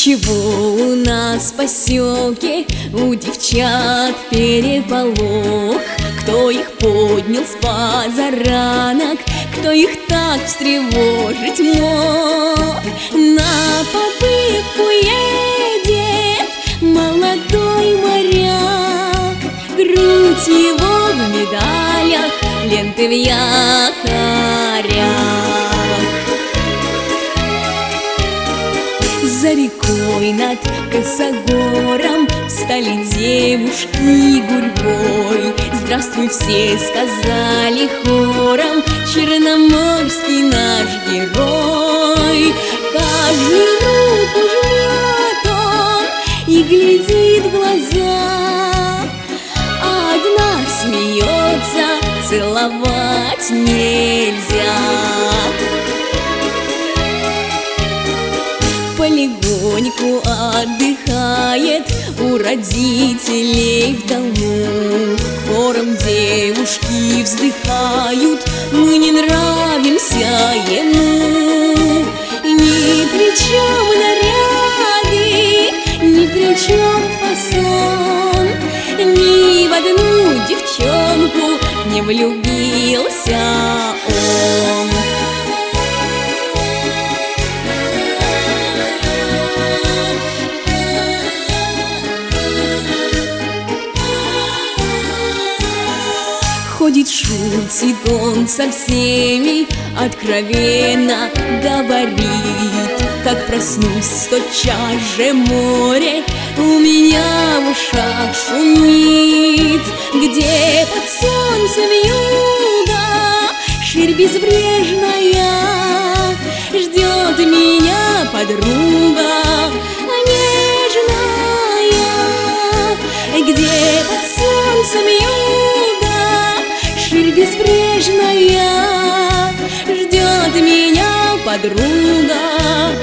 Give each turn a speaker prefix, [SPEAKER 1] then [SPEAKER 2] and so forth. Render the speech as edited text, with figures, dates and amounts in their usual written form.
[SPEAKER 1] Чего у нас в поселке у девчат переполох? Кто их поднял с позаранок, кто их так встревожить мог? На попытку едет молодой моряк, грудь его в медалях, ленты в якорях. За рекой над косогором встали девушки гурьбой. Здравствуй, все сказали хором, черноморский наш герой. Каждый руку жмет он и глядит в глаза, одна смеется, целовать нельзя. Полегоньку отдыхает у родителей в дому. Хором девушки вздыхают: мы не нравимся ему. Ни при чем наряды, ни при чем фасон, ни в одну девчонку не влюбился он. Ходит, шутит он со всеми, откровенно говорит: как проснусь, тотчас же море у меня в ушах шумит. Где под солнцем юга ширь безбрежная, ждет меня подруга нежная. Где под солнцем юга ширь безбрежная, ждет меня подруга